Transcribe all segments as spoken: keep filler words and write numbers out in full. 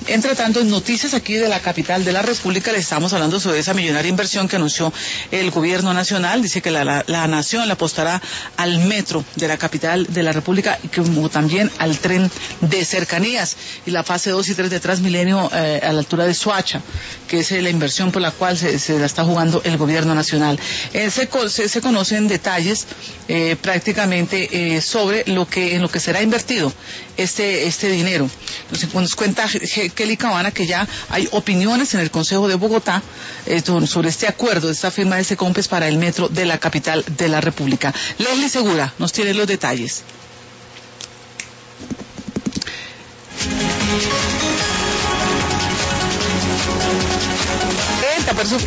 Entre tanto, en noticias aquí de la capital de la República le estamos hablando sobre esa millonaria inversión que anunció el gobierno nacional. Dice que la, la, la nación le apostará al metro de la capital de la República y como también al tren de cercanías y la fase dos y tres de Transmilenio eh, a la altura de Soacha, que es eh, la inversión por la cual se, se la está jugando el gobierno nacional. Eh, se, se, se conocen detalles eh, prácticamente eh, sobre lo que en lo que será invertido este este dinero. Nos, nos cuenta Kelly Cabana que ya hay opiniones en el Consejo de Bogotá eh, sobre este acuerdo, esta firma de ese COMPES para el metro de la capital de la República. Leslie Segura nos tiene los detalles. Esta persona.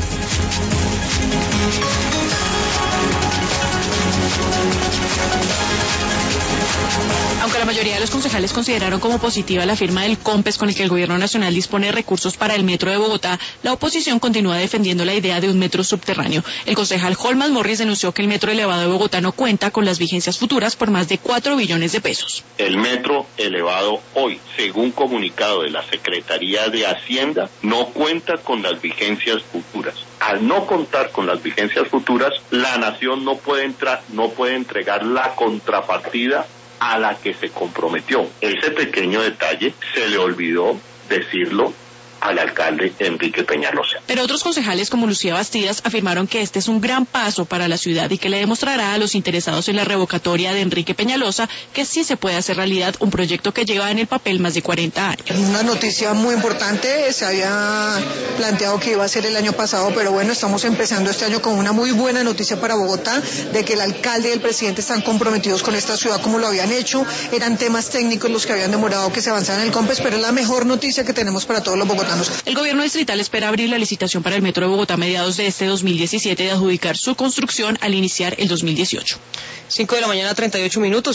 Aunque la mayoría de los concejales consideraron como positiva la firma del COMPES con el que el gobierno nacional dispone de recursos para el metro de Bogotá, la oposición continúa defendiendo la idea de un metro subterráneo. El concejal Holman Morris denunció que el metro elevado de Bogotá no cuenta con las vigencias futuras por más de cuatro billones de pesos. El metro elevado hoy, según comunicado de la Secretaría de Hacienda, no cuenta con las vigencias futuras. Al no contar con las vigencias futuras, la nación no puede entrar, no puede entregar la contrapartida a la que se comprometió. Ese pequeño detalle se le olvidó decirlo al alcalde Enrique Peñalosa. Pero otros concejales como Lucía Bastidas afirmaron que este es un gran paso para la ciudad y que le demostrará a los interesados en la revocatoria de Enrique Peñalosa que sí se puede hacer realidad un proyecto que lleva en el papel más de cuarenta años. Una noticia muy importante, se había planteado que iba a ser el año pasado, pero bueno, estamos empezando este año con una muy buena noticia para Bogotá, de que el alcalde y el presidente están comprometidos con esta ciudad como lo habían hecho. Eran temas técnicos los que habían demorado que se avanzara en el COMPES, pero es la mejor noticia que tenemos para todos los bogotanos. El gobierno distrital espera abrir la licitación para el metro de Bogotá a mediados de este dos mil diecisiete y adjudicar su construcción al iniciar el dos mil dieciocho. cinco de la mañana, treinta y ocho minutos.